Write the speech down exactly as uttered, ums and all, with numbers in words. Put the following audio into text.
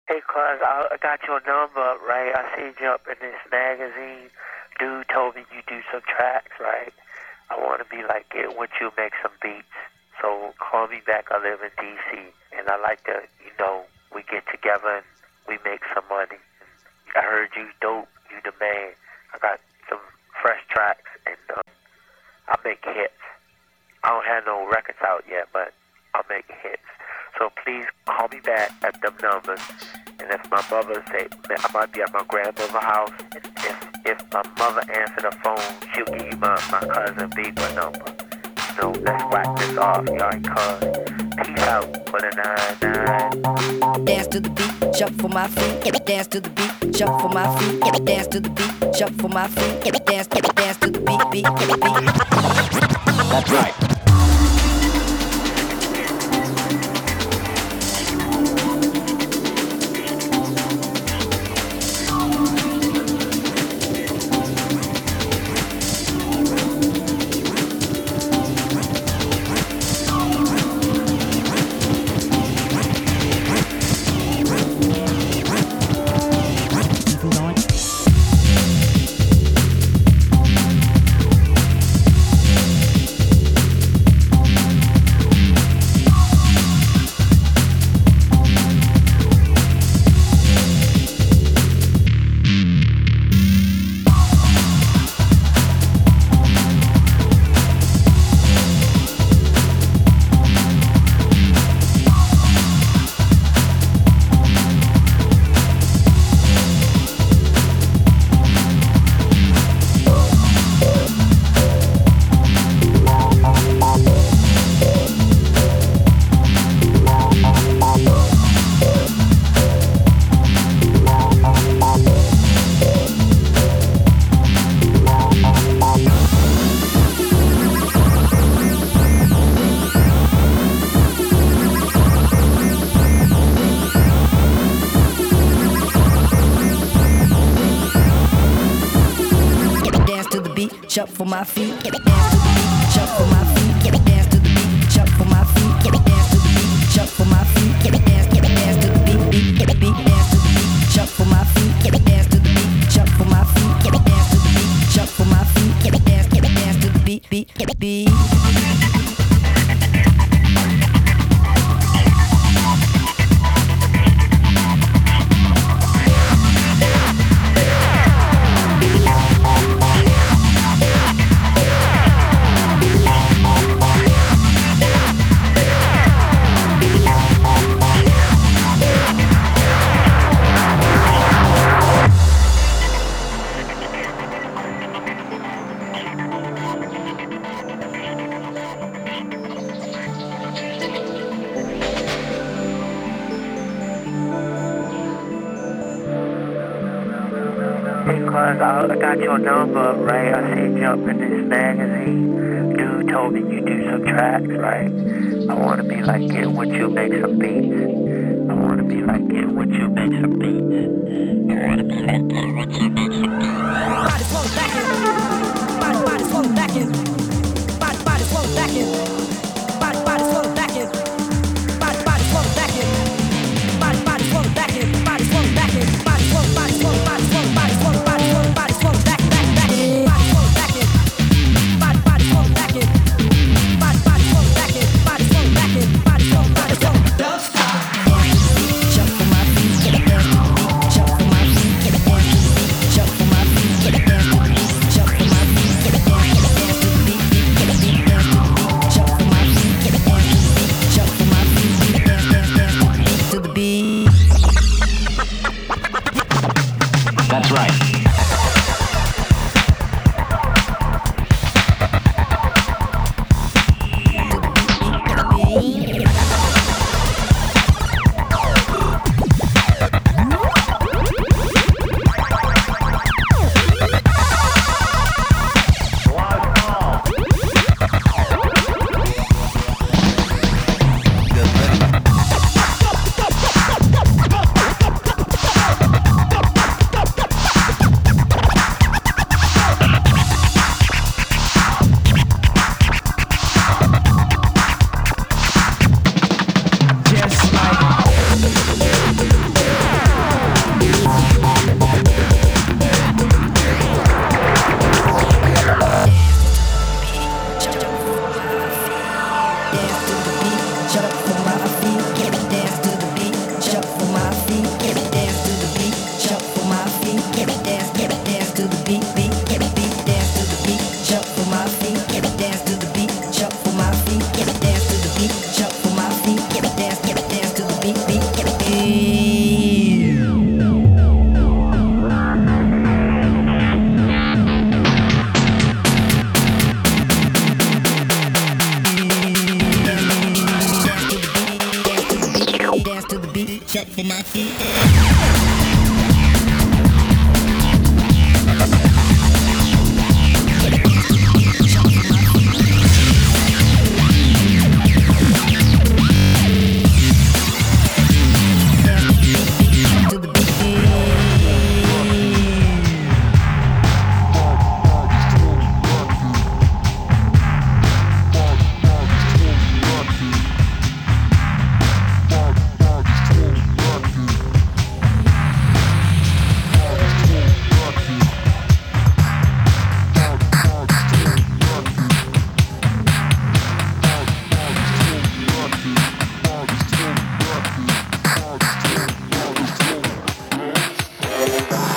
Hey, cuz, I, I got your number, right? I seen you up in this magazine. Dude told me you do some tracks, right? I want to be like, get with you, make some beats. So call me back. I live in D C, and I like to, you know, we get together and we make some money. And I heard you dope, you the man. I got some fresh tracks, and uh, I make hits. I don't have no records out yet, but I'll make hits. So please call me back at them numbers. And if my mother say, I might be at my grandmother's house. And if if my mother answer the phone, she'll give you my, my cousin Beaver number. So let's whack this off, y'all. Cuz peace out for the nine nine. Dance to the beat, shuffle my feet. Dance to the beat, shuffle my feet. Dance to the beat, shuffle my feet. Dance, dance to the beat, beat, beat. That's right. Shuffle my feet, dance to the beat, shuffle my feet, dance to the beat, shuffle my feet, dance to the beat, shuffle my feet, dance, dance to the beat, beat, beat, dance to the beat, shuffle my feet, dance to the beat, shuffle my feet, dance to the beat, shuffle my feet, dance, dance to the beat, beat, beat. Cause I, I got your number, right? I seen you up in this magazine. Dude told me you do some tracks, right? I wanna be like, get with you, make some beats. I wanna be like, get with you, make some beats. I wanna be like, get with you, make some beats. Body slow back in. Body, body slow back in. Body, body slow back in. Body, body slow back in. Body, body slow back in. Body, body slow back in. Body slow back in. Body slow, body slow, body slow, body slow, body slow, body slow, back, back, back in. Body slow back in. Body, body slow back in. Body, body slow back in. Body slow back in. Body slow, body slow. Don't stop. Dance to the beat, shuffle my feet. Dance to the Dance to the beat, jump for my feet.